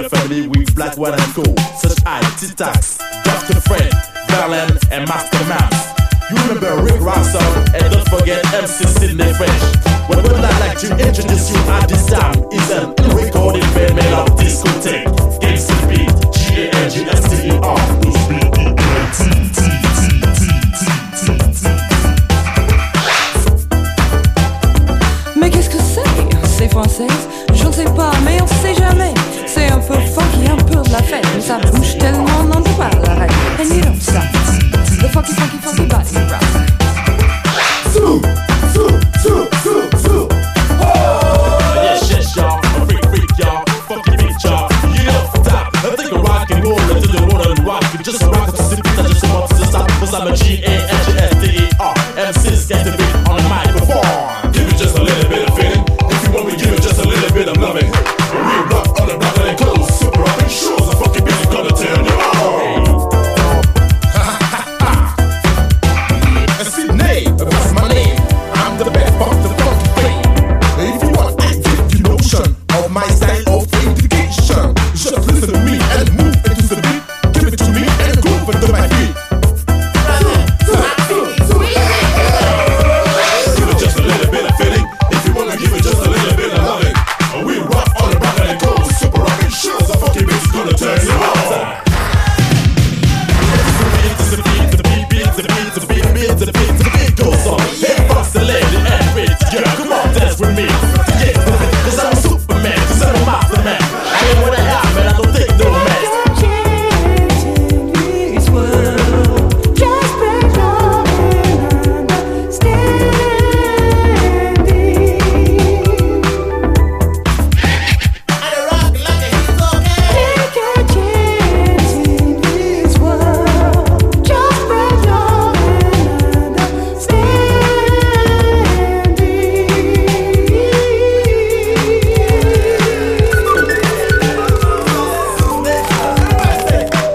family with Black, White and Gold, such as T-Tax, Dr. Fred, Berlin and Master Maps. You remember Rick Rossum and don't forget MC Sidney French. What would I like to introduce you at this time is an recorded band made of discotheque. Gangsta beat, G-A-N-G-S-T-E-R, who's Mais qu'est-ce que c'est française? Je ne sais pas, mais on sait jamais. C'est un peu funky, un peu de la fête. Mais ça bouge tellement, on n'en peut pas l'arrêter. And you don't stop. The funky, funky, funky body rock. Zoo, zoo, zoo, zoo, zoo. Oh! Yes, yes, y'all. A freak, freak, y'all. Funky beat, y'all. You don't stop. I think I'm rock and roll until the world and rock. Just rock up to the beat, I just want to stop. Cause I'm a G-A-N-G-S-T-E-R. MC's get the beat on the microphone. Give it just a little bit of feeling. If you want me, give it just a little bit of loving. We rock on the block and they close. Super up and shows. A funky beat is gonna turn you on. That's my name. I'm the best of the funky thing. If you want active notion of my style of education, just listen to me and move into the beat. Give it to me and groove into my feet. Give it just a little bit of feeling. If you wanna give it just a little bit of loving. We rock on the rock and it goes. Super rockin' shows. The funky beat's gonna turn you on. The beat goes on. Hey, boss the lady and rich girl, come on, dance with me.